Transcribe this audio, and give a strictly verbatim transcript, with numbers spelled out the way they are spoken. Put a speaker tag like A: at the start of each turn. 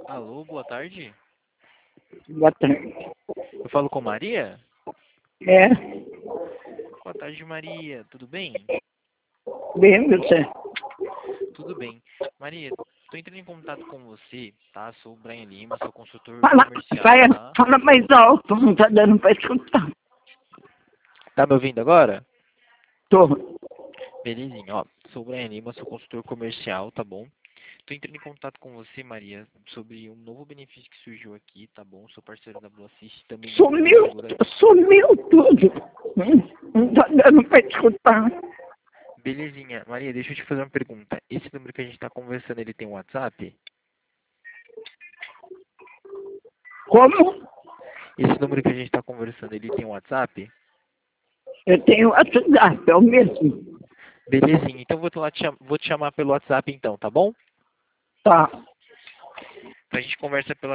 A: Alô, boa tarde.
B: Boa tarde.
A: Eu falo com Maria?
B: É,
A: Boa tarde, Maria. Tudo bem?
B: bem você.
A: Tudo bem. Maria, estou entrando em contato com você, tá? Sou o Brian Lima, sou consultor
B: Fala,
A: comercial,
B: saia,
A: tá?
B: fala mais alto, não tá dando pra escutar.
A: Tá me ouvindo agora?
B: Tô.
A: Belezinha, ó. Sou o Brian Lima, sou consultor comercial, tá bom? Estou entrando em contato com você, Maria, sobre um novo benefício que surgiu aqui, tá bom? Sou parceiro da Blue Assist, também da Blue
B: Sumiu,
A: Segura.
B: sumiu tudo. Hum, Não tá dando pra escutar.
A: Belezinha. Maria, deixa eu te fazer uma pergunta. Esse número que a gente está conversando, ele tem WhatsApp?
B: Como?
A: Esse número que a gente está conversando, ele tem WhatsApp?
B: Eu tenho WhatsApp, é o mesmo.
A: Belezinha, então vou te, lá te cham- vou te chamar pelo WhatsApp então, tá bom?
B: Tá.
A: A gente conversa pelo